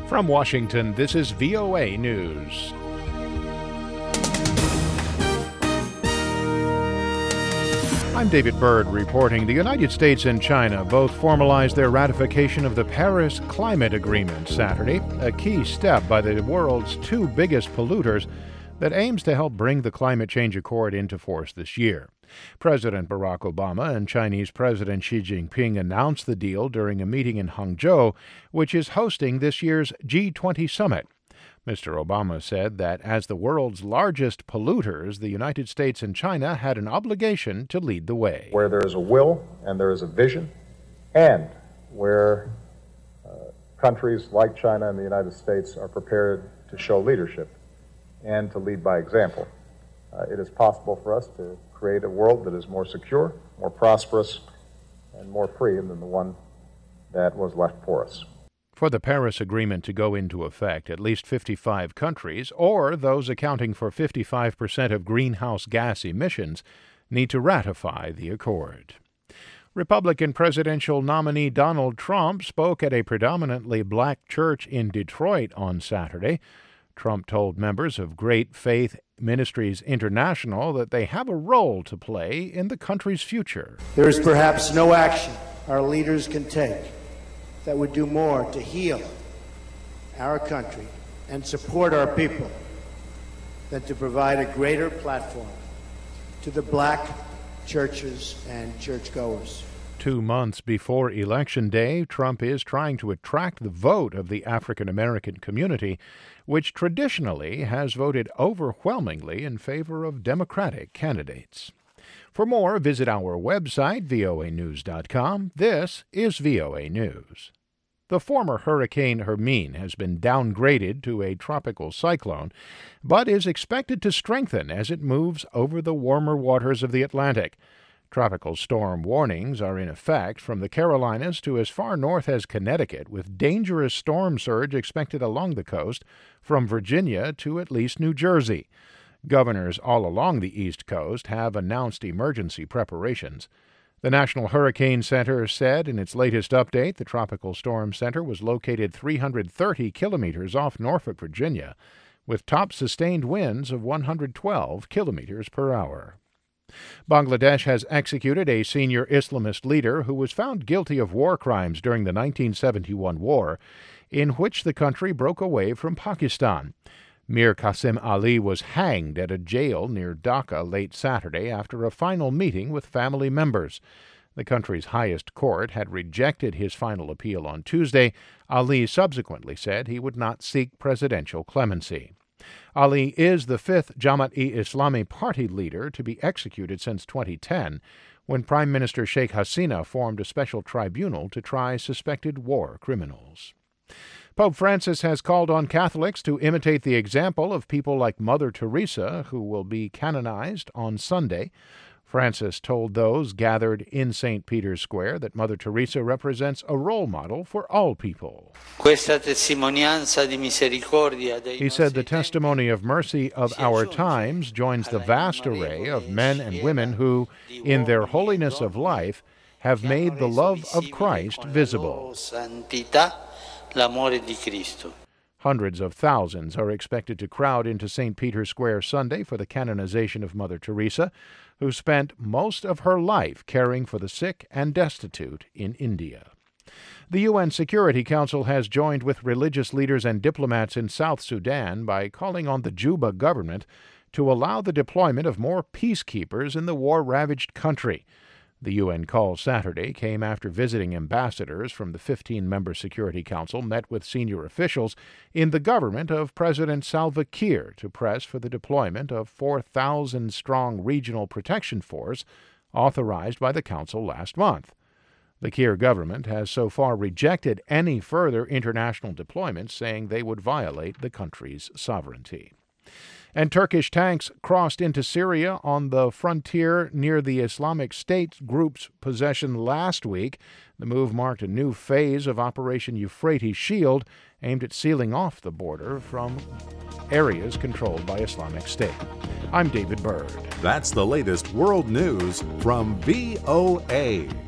From Washington, this is VOA News. I'm David Byrd reporting. The United States and China both formalized their ratification of the Paris Climate Agreement Saturday, a key step by the world's two biggest polluters that aims to help bring the Climate Change Accord into force this year. President Barack Obama and Chinese President Xi Jinping announced the deal during a meeting in Hangzhou, which is hosting this year's G20 summit. Mr. Obama said that as the world's largest polluters, the United States and China had an obligation to lead the way. Where there is a will and there is a vision, and where countries like China and the United States are prepared to show leadership and to lead by example, it is possible for us to create a world that is more secure, more prosperous, and more free than the one that was left for us. For the Paris Agreement to go into effect, at least 55 countries, or those accounting for 55% of greenhouse gas emissions, need to ratify the accord. Republican presidential nominee Donald Trump spoke at a predominantly black church in Detroit on Saturday. Trump told members of Great Faith Ministries International that they have a role to play in the country's future. There is perhaps no action our leaders can take that would do more to heal our country and support our people than to provide a greater platform to the black churches and churchgoers. 2 months before Election Day, Trump is trying to attract the vote of the African American community, which traditionally has voted overwhelmingly in favor of Democratic candidates. For more, visit our website, voanews.com. This is VOA News. The former Hurricane Hermine has been downgraded to a tropical cyclone, but is expected to strengthen as it moves over the warmer waters of the Atlantic. Tropical storm warnings are in effect from the Carolinas to as far north as Connecticut, with dangerous storm surge expected along the coast from Virginia to at least New Jersey. Governors all along the East Coast have announced emergency preparations. The National Hurricane Center said in its latest update the Tropical Storm Center was located 330 kilometers off Norfolk, Virginia, with top sustained winds of 112 kilometers per hour. Bangladesh has executed a senior Islamist leader who was found guilty of war crimes during the 1971 war, in which the country broke away from Pakistan. Mir Qasim Ali was hanged at a jail near Dhaka late Saturday after a final meeting with family members. The country's highest court had rejected his final appeal on Tuesday. Ali subsequently said he would not seek presidential clemency. Ali is the fifth Jamaat-e-Islami party leader to be executed since 2010, when Prime Minister Sheikh Hasina formed a special tribunal to try suspected war criminals. Pope Francis has called on Catholics to imitate the example of people like Mother Teresa, who will be canonized on Sunday. Francis told those gathered in St. Peter's Square that Mother Teresa represents a role model for all people. He said the testimony of mercy of our times joins the vast array of men and women who, in their holiness of life, have made the love of Christ visible. Hundreds of thousands are expected to crowd into St. Peter's Square Sunday for the canonization of Mother Teresa, who spent most of her life caring for the sick and destitute in India. The UN Security Council has joined with religious leaders and diplomats in South Sudan by calling on the Juba government to allow the deployment of more peacekeepers in the war-ravaged country. The UN call Saturday came after visiting ambassadors from the 15-member Security Council met with senior officials in the government of President Salva Kiir to press for the deployment of 4,000-strong regional protection force authorized by the Council last month. The Kiir government has so far rejected any further international deployments, saying they would violate the country's sovereignty. And Turkish tanks crossed into Syria on the frontier near the Islamic State group's possession last week. The move marked a new phase of Operation Euphrates Shield, aimed at sealing off the border from areas controlled by Islamic State. I'm David Byrd. That's the latest world news from VOA.